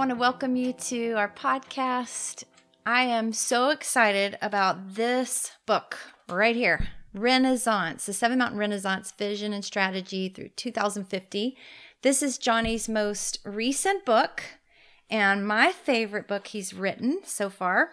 want to welcome you to our podcast. I am so excited about this book right here, Renaissance, the Seven Mountain Renaissance Vision and Strategy through 2050. This is Johnny's most recent book and my favorite book he's written so far.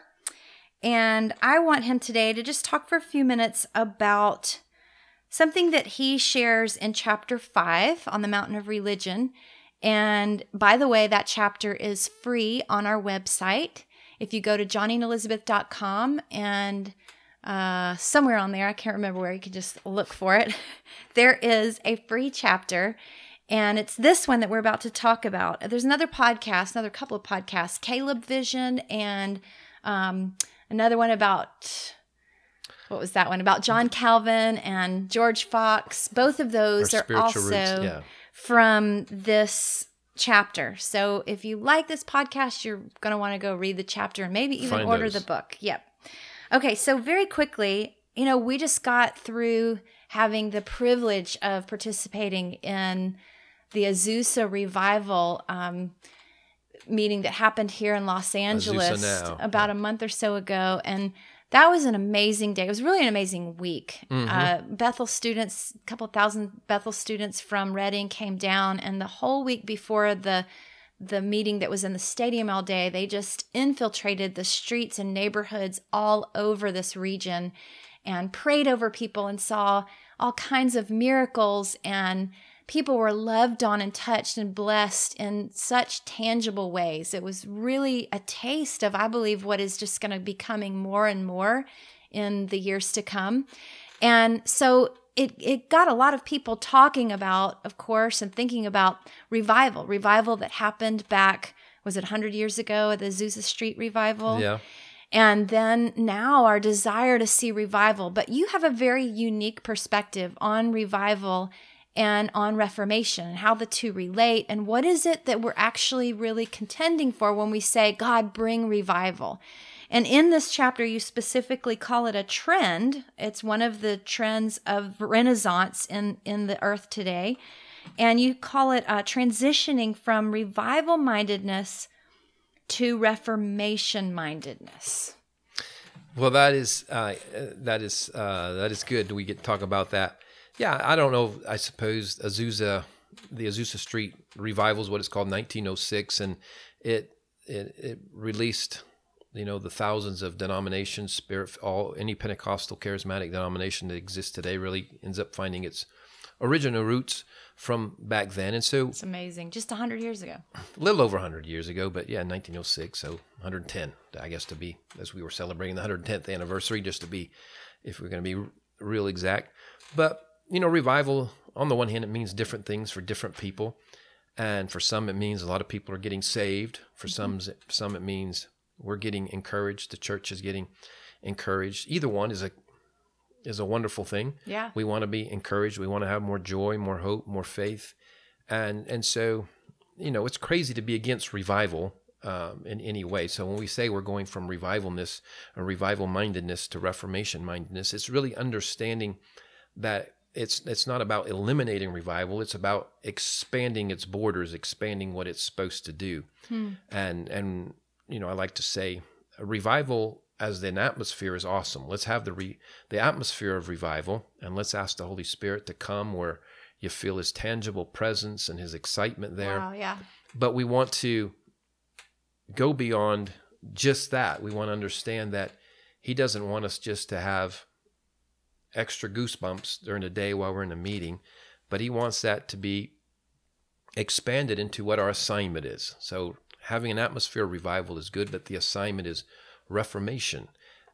And I want him today to just talk for a few minutes about something that he shares in chapter 5 on the Mountain of Religion. And by the way, that chapter is free on our website. If you go to johnnyandelizabeth.com and somewhere on there, I can't remember where, you can just look for it. There is a free chapter, and it's this one that we're about to talk about. There's another couple of podcasts, Caleb Vision, and another one about, what was that one? About John Calvin and George Fox. Both of those are also from this chapter. So if you like this podcast, you're going to want to go read the chapter and maybe even order the book. Yep. Okay, so very quickly, we just got through having the privilege of participating in the Azusa Revival meeting that happened here in Los Angeles about a month or so ago. And that was an amazing day. It was really an amazing week. Mm-hmm. Bethel students, a couple thousand Bethel students from Redding came down, and the whole week before the meeting that was in the stadium all day, they just infiltrated the streets and neighborhoods all over this region and prayed over people and saw all kinds of miracles, and people were loved on and touched and blessed in such tangible ways. It was really a taste of, I believe, what is just going to be coming more and more in the years to come. And so it got a lot of people talking about, of course, and thinking about revival that happened back, was it 100 years ago at the Azusa Street revival? Yeah. And then now our desire to see revival. But you have a very unique perspective on revival and on Reformation and how the two relate, and what is it that we're actually really contending for when we say, God, bring revival. And in this chapter, you specifically call it a trend. It's one of the trends of Renaissance in the earth today. And you call it transitioning from revival-mindedness to Reformation-mindedness. Well, that is good. We get to talk about that. Yeah, I don't know. I suppose the Azusa Street revival is what it's called, 1906, and it released, the thousands of denominations, any Pentecostal charismatic denomination that exists today really ends up finding its original roots from back then. And so it's amazing, just 100 years ago. A little over 100 years ago, but yeah, 1906, so 110, I guess, to be, as we were celebrating the 110th anniversary, just to be, if we're going to be real exact. But revival, on the one hand, it means different things for different people. And for some, it means a lot of people are getting saved. For some it means we're getting encouraged. The church is getting encouraged. Either one is a wonderful thing. Yeah. We want to be encouraged. We want to have more joy, more hope, more faith. And so, it's crazy to be against revival in any way. So when we say we're going from revivalness or revival-mindedness to Reformation-mindedness, it's really understanding that it's not about eliminating revival. It's about expanding its borders, expanding what it's supposed to do. And I like to say a revival as an atmosphere is awesome. Let's have the atmosphere of revival, and let's ask the Holy Spirit to come where you feel His tangible presence and His excitement there. Wow, yeah. But we want to go beyond just that. We want to understand that He doesn't want us just to have extra goosebumps during the day while we're in a meeting, but He wants that to be expanded into what our assignment is. So having an atmosphere of revival is good, but the assignment is Reformation,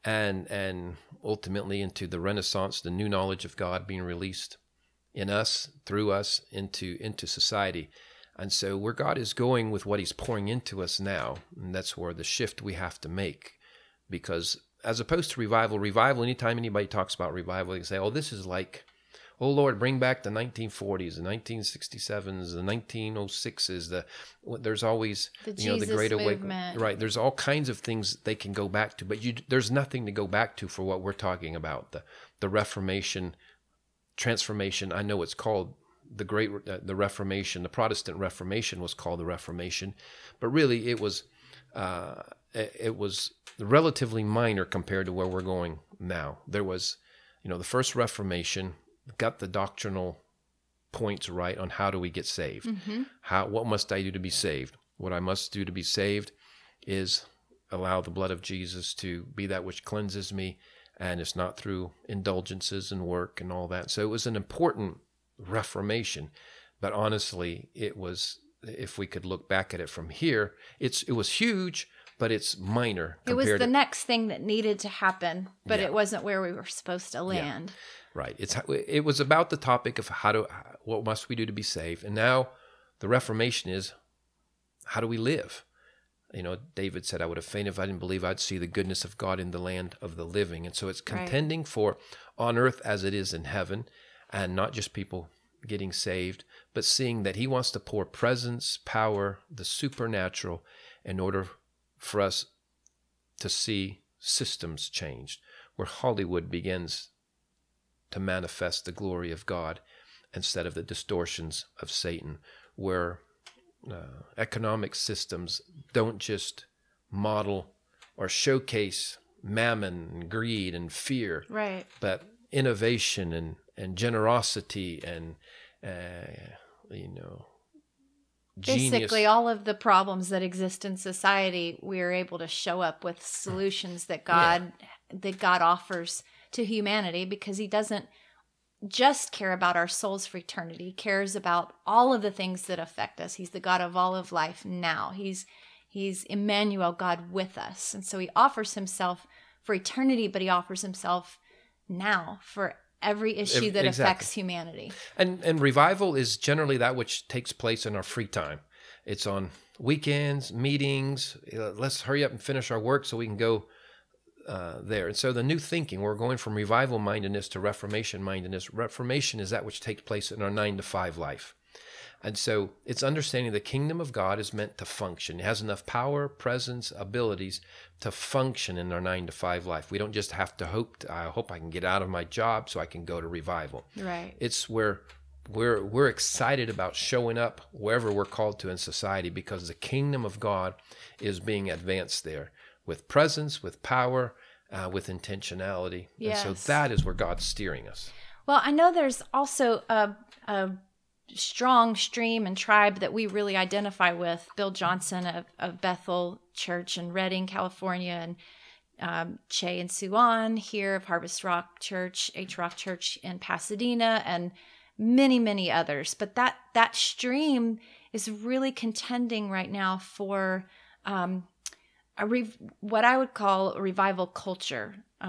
and ultimately into the Renaissance, the new knowledge of God being released in us, through us, into society. And so where God is going with what He's pouring into us now, and that's where the shift we have to make, because as opposed to revival, anytime anybody talks about revival, they can say, oh, this is like, oh, Lord, bring back the 1940s, the 1967s, the 1906s. There's always, the Great Awakening. Right. There's all kinds of things they can go back to, but there's nothing to go back to for what we're talking about, the Reformation, transformation. I know it's called the Reformation. The Protestant Reformation was called the Reformation, but really it was relatively minor compared to where we're going now. There was, the first Reformation got the doctrinal points right on how do we get saved. What must I do to be saved? What I must do to be saved is allow the blood of Jesus to be that which cleanses me, and it's not through indulgences and work and all that. So it was an important Reformation, but honestly, it was, if we could look back at it from here, it was huge, but it's minor. It was the next thing that needed to happen, but it wasn't where we were supposed to land. Yeah. Right. It was about the topic of what must we do to be saved, and now the Reformation is, how do we live? David said, I would have fainted if I didn't believe I'd see the goodness of God in the land of the living. And so it's contending for on earth as it is in heaven, and not just people getting saved, but seeing that he wants to pour presence, power, the supernatural, in order for us to see systems changed, where Hollywood begins to manifest the glory of God instead of the distortions of Satan, where economic systems don't just model or showcase mammon and greed and fear, right? But innovation and generosity and genius. Basically, all of the problems that exist in society, we are able to show up with solutions that God offers to humanity, because he doesn't just care about our souls for eternity. He cares about all of the things that affect us. He's the God of all of life now. He's Emmanuel, God with us. And so he offers himself for eternity, but he offers himself now for every issue that affects humanity. And revival is generally that which takes place in our free time. It's on weekends, meetings. Let's hurry up and finish our work so we can go there. And so the new thinking, we're going from revival mindedness to Reformation mindedness. Reformation is that which takes place in our 9-to-5 life. And so it's understanding the kingdom of God is meant to function. It has enough power, presence, abilities to function in our 9-to-5 life. We don't just have to I hope I can get out of my job so I can go to revival. Right. It's where we're excited about showing up wherever we're called to in society, because the kingdom of God is being advanced there with presence, with power, with intentionality. Yes. And so that is where God's steering us. Well, I know there's also a strong stream and tribe that we really identify with. Bill Johnson of Bethel Church in Redding, California, and Che and Suan here of Harvest Rock Church, H Rock Church in Pasadena, and many, many others. But that stream is really contending right now for what I would call a revival culture.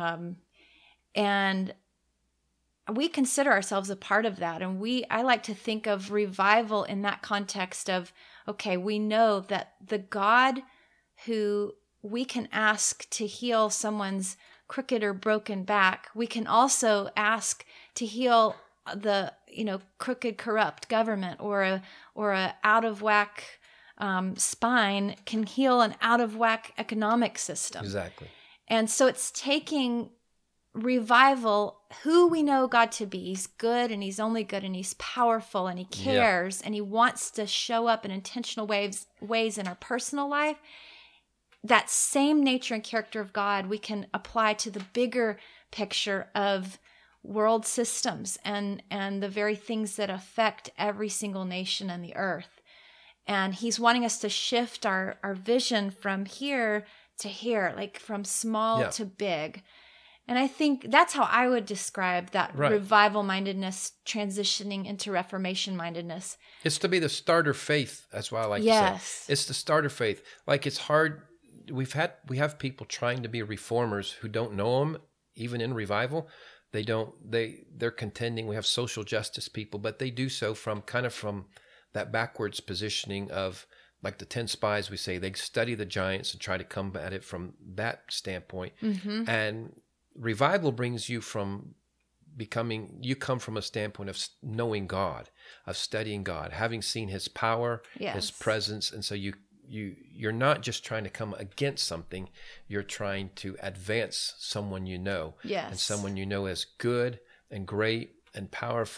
And we consider ourselves a part of that. And I like to think of revival in that context of, okay, we know that the God who we can ask to heal someone's crooked or broken back, we can also ask to heal the, crooked, corrupt government, or a out of whack spine can heal an out of whack economic system. Exactly. And so it's taking revival, who we know God to be. He's good, and he's only good, and he's powerful, and he cares, and he wants to show up in intentional ways in our personal life. That same nature and character of God we can apply to the bigger picture of world systems and the very things that affect every single nation on the earth. And he's wanting us to shift our vision from here to here, like from small to big. And I think that's how I would describe that revival mindedness transitioning into Reformation mindedness. It's to be the starter faith. That's what I like to say. It's the starter faith. Like, it's hard. We have people trying to be reformers who don't know them, even in revival. They're contending. We have social justice people, but they do so from that backwards positioning of, like the 10 spies, we say, they study the giants and try to come at it from that standpoint. Mm-hmm. And revival brings you from you come from a standpoint of knowing God, of studying God, having seen his power, his presence. And so you're not just trying to come against something, you're trying to advance someone you know. Yes. And someone you know as good and great and powerful.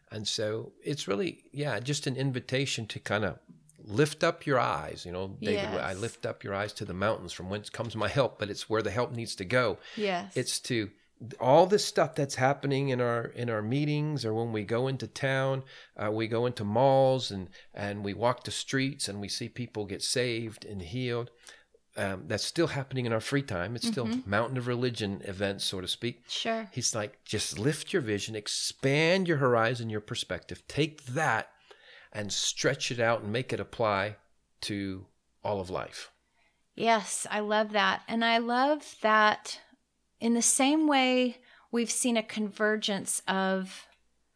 And so it's really, just an invitation to kind of lift up your eyes. David, Yes. I lift up your eyes to the mountains from whence comes my help, but it's where the help needs to go. Yes. It's to all this stuff that's happening in our meetings, or when we go into town, we go into malls and we walk the streets and we see people get saved and healed. That's still happening in our free time. It's still mountain of religion events, so to speak. Sure. He's like, just lift your vision, expand your horizon, your perspective. Take that and stretch it out and make it apply to all of life. Yes, I love that. And I love that in the same way we've seen a convergence of,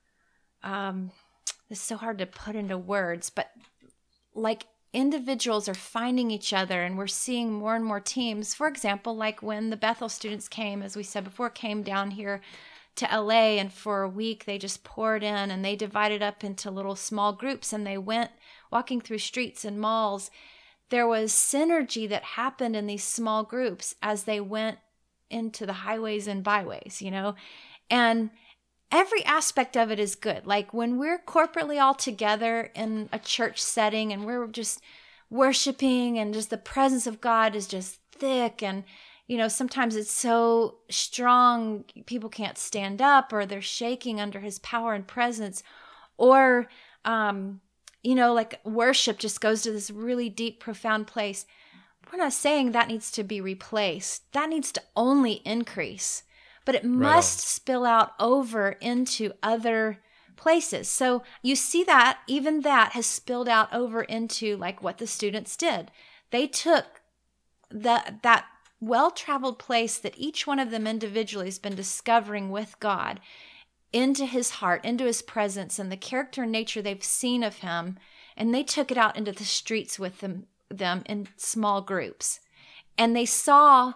it's so hard to put into words, but like individuals are finding each other, and we're seeing more and more teams. For example, like when the Bethel students came, as we said before, came down here to LA, and for a week they just poured in, and they divided up into little small groups, and they went walking through streets and malls. There was synergy that happened in these small groups as they went into the highways and byways, and every aspect of it is good. Like when we're corporately all together in a church setting and we're just worshiping, and just the presence of God is just thick, and sometimes it's so strong people can't stand up, or they're shaking under his power and presence, or like worship just goes to this really deep, profound place. We're not saying that needs to be replaced. That needs to only increase. But it must spill out over into other places. So you see that even that has spilled out over into like what the students did. They took that well-traveled place that each one of them individually has been discovering with God into his heart, into his presence, and the character and nature they've seen of him, and they took it out into the streets with them in small groups. And they saw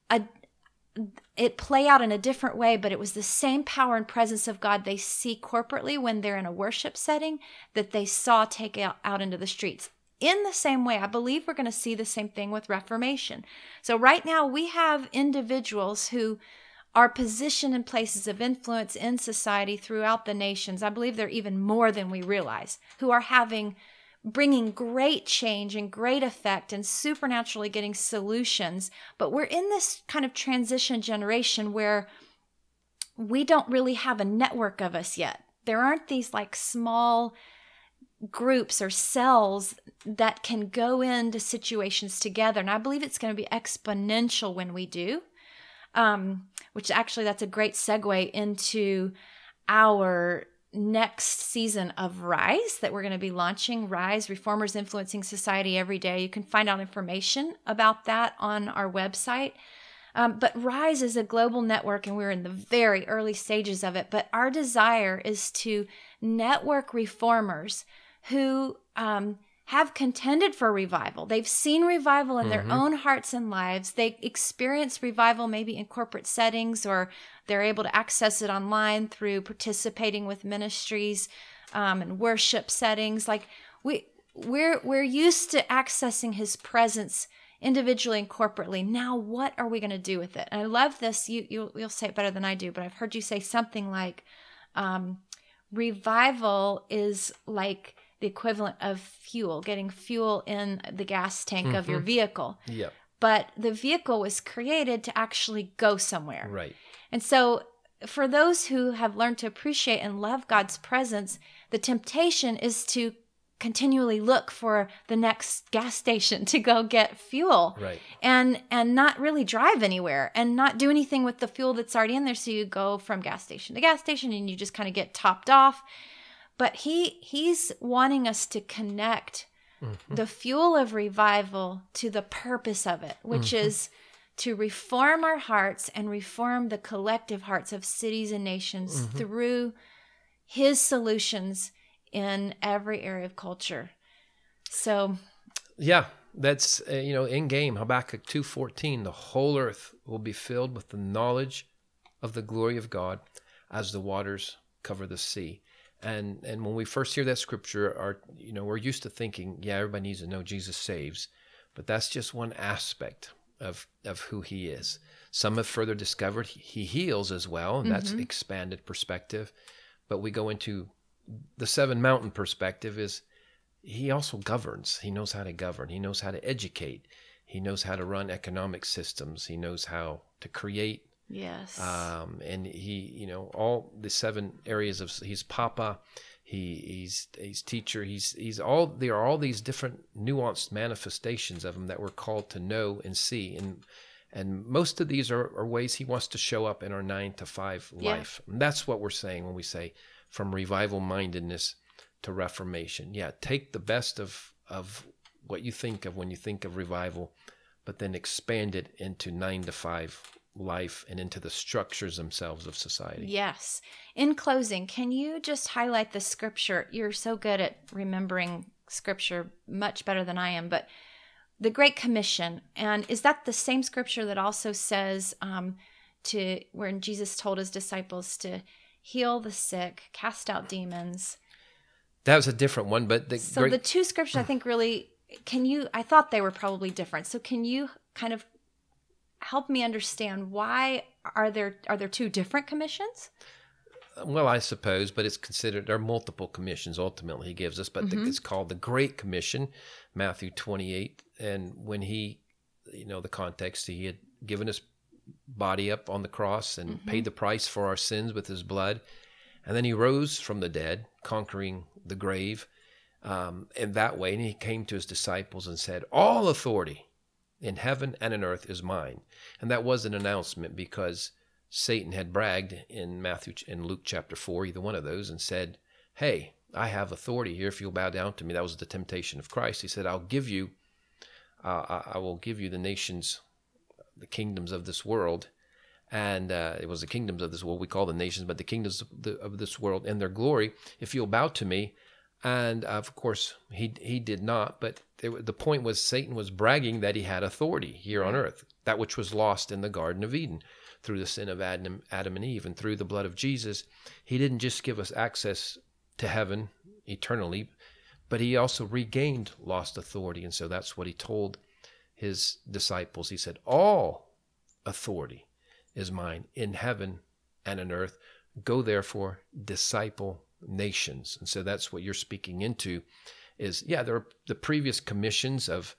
it play out in a different way, but it was the same power and presence of God they see corporately when they're in a worship setting that they saw take out into the streets. In the same way, I believe we're going to see the same thing with Reformation. So right now we have individuals who are positioned in places of influence in society throughout the nations. I believe they're even more than we realize, who are bringing great change and great effect and supernaturally getting solutions. But we're in this kind of transition generation where we don't really have a network of us yet. There aren't these like small groups or cells that can go into situations together. And I believe it's going to be exponential when we do, which actually that's a great segue into our next season of Rise that we're going to be launching. Rise, Reformers Influencing Society Every Day. You can find out information about that on our website. But Rise is a global network, and we're in the very early stages of it. But our desire is to network reformers who have contended for revival. They've seen revival in their own hearts and lives. They experience revival maybe in corporate settings, or they're able to access it online through participating with ministries and worship settings. Like we're used to accessing his presence individually and corporately. Now, what are we going to do with it? And I love this. You'll say it better than I do, but I've heard you say something like revival is like the equivalent of fuel, getting fuel in the gas tank of your vehicle. Yep. But the vehicle was created to actually go somewhere. Right. And so for those who have learned to appreciate and love God's presence, the temptation is to continually look for the next gas station to go get fuel. Right. And not really drive anywhere and not do anything with the fuel that's already in there. So you go from gas station to gas station and you just kind of get topped off. But he's wanting us to connect the fuel of revival to the purpose of it, which is to reform our hearts and reform the collective hearts of cities and nations through his solutions in every area of culture. So, yeah, that's in game Habakkuk 2:14. The whole earth will be filled with the knowledge of the glory of God, as the waters cover the sea. And when we first hear that scripture, we're used to thinking, yeah, everybody needs to know Jesus saves, but that's just one aspect of who he is. Some have further discovered he heals as well, and that's expanded perspective. But we go into the seven mountain perspective is he also governs. He knows how to govern. He knows how to educate. He knows how to run economic systems. He knows how to create. Yes. And he, all the seven areas of, he's Papa, he's teacher, he's all, there are all these different nuanced manifestations of him that we're called to know and see. And most of these are ways he wants to show up in our 9 to 5 life. And that's what we're saying when we say from revival mindedness to reformation. Yeah, take the best of what you think of when you think of revival, but then expand it into 9 to 5 life and into the structures themselves of society. Yes. In closing, can you just highlight the scripture? You're so good at remembering scripture, much better than I am, but the Great Commission. And is that the same scripture that also says when Jesus told his disciples to heal the sick, cast out demons? That was a different one, but the two scriptures, I think, really, I thought they were probably different. So can you kind of help me understand why are there two different commissions? Well, I suppose, but it's considered, there are multiple commissions ultimately he gives us, but it's called the Great Commission, Matthew 28. And when he, the context, he had given his body up on the cross and paid the price for our sins with his blood. And then he rose from the dead, conquering the grave in that way. And he came to his disciples and said, all authority in heaven and in earth is mine. And that was an announcement because Satan had bragged in Luke chapter 4, either one of those, and said, hey, I have authority here if you'll bow down to me. That was the temptation of Christ. He said, I will give you the nations, the kingdoms of this world. And it was the kingdoms of this world we call the nations, but the kingdoms of this world and their glory, if you'll bow to me. And of course, he did not. But the point was Satan was bragging that he had authority here on earth, that which was lost in the Garden of Eden through the sin of Adam and Eve, and through the blood of Jesus. He didn't just give us access to heaven eternally, but he also regained lost authority. And so that's what he told his disciples. He said, all authority is mine in heaven and on earth. Go therefore, disciple nations. And so that's what you're speaking into is, there are the previous commissions of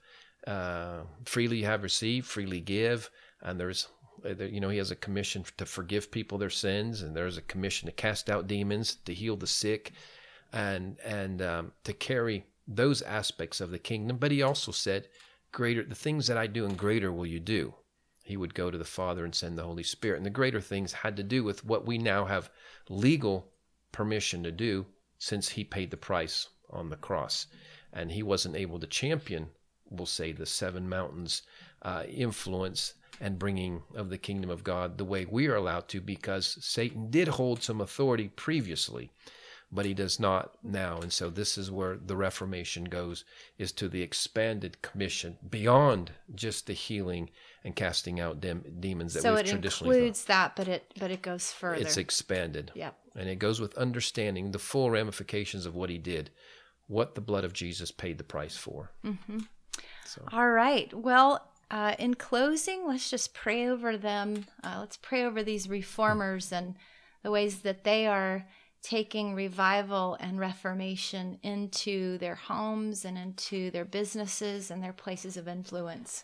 freely you have received, freely give. And he has a commission to forgive people their sins. And there's a commission to cast out demons, to heal the sick, and to carry those aspects of the kingdom. But he also said, the things that I do and greater will you do. He would go to the Father and send the Holy Spirit. And the greater things had to do with what we now have legal permission to do since he paid the price on the cross. And he wasn't able to champion, we'll say, the seven mountains influence and bringing of the kingdom of God the way we are allowed to, because Satan did hold some authority previously, but he does not now. And so this is where the Reformation goes, is to the expanded commission beyond just the healing and casting out demons that we've traditionally So it includes that, but it goes further. It's expanded. Yep. And it goes with understanding the full ramifications of what he did, what the blood of Jesus paid the price for. Mm-hmm. So. All right. Well, in closing, let's just pray over them. Let's pray over these reformers and the ways that they are taking revival and reformation into their homes and into their businesses and their places of influence.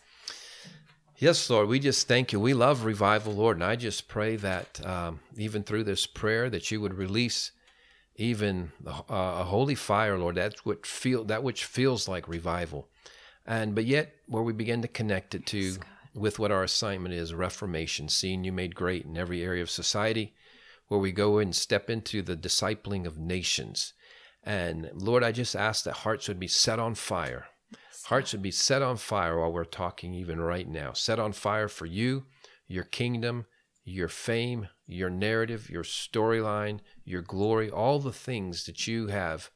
Yes, Lord, we just thank you. We love revival, Lord, and I just pray that even through this prayer that you would release even a holy fire, Lord, that which feels like revival. But yet where we begin to connect it to with what our assignment is, reformation, seeing you made great in every area of society, where we go and step into the discipling of nations. And Lord, I just ask that hearts would be set on fire. Hearts would be set on fire while we're talking even right now. Set on fire for you, your kingdom, your fame, your narrative, your storyline, your glory, all the things that you have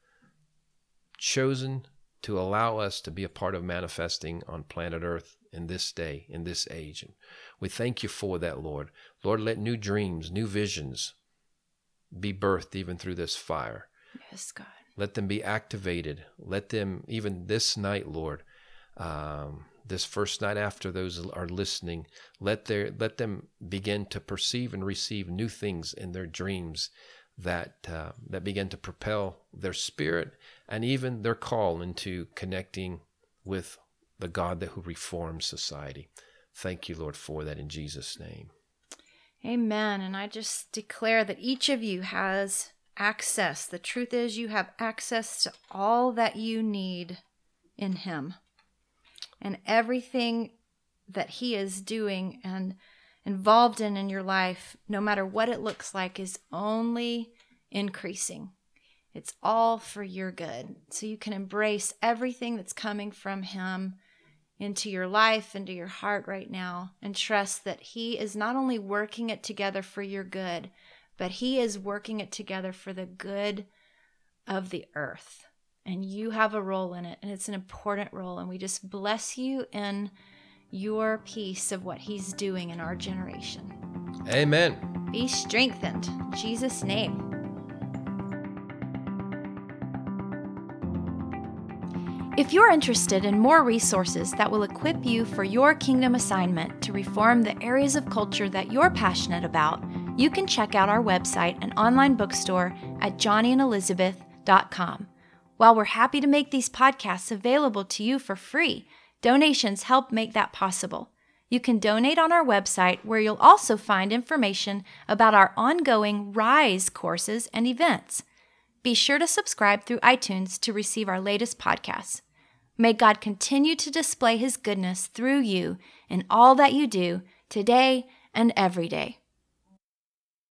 chosen to allow us to be a part of manifesting on planet Earth in this day, in this age. And we thank you for that, Lord. Lord, let new dreams, new visions be birthed even through this fire. Yes, God. Let them be activated. Let them, even this night, Lord, this first night after those are listening, let them begin to perceive and receive new things in their dreams that begin to propel their spirit and even their call into connecting with the God who reforms society. Thank you, Lord, for that in Jesus' name. Amen. And I just declare that each of you has access. The truth is, you have access to all that you need in Him. And everything that He is doing and involved in your life, no matter what it looks like, is only increasing. It's all for your good. So you can embrace everything that's coming from Him into your life, into your heart right now, and trust that He is not only working it together for your good, but He is working it together for the good of the earth. And you have a role in it, and it's an important role. And we just bless you in your piece of what He's doing in our generation. Amen. Be strengthened. In Jesus' name. If you're interested in more resources that will equip you for your kingdom assignment to reform the areas of culture that you're passionate about, you can check out our website and online bookstore at johnnyandelizabeth.com. While we're happy to make these podcasts available to you for free, donations help make that possible. You can donate on our website, where you'll also find information about our ongoing RISE courses and events. Be sure to subscribe through iTunes to receive our latest podcasts. May God continue to display His goodness through you in all that you do today and every day.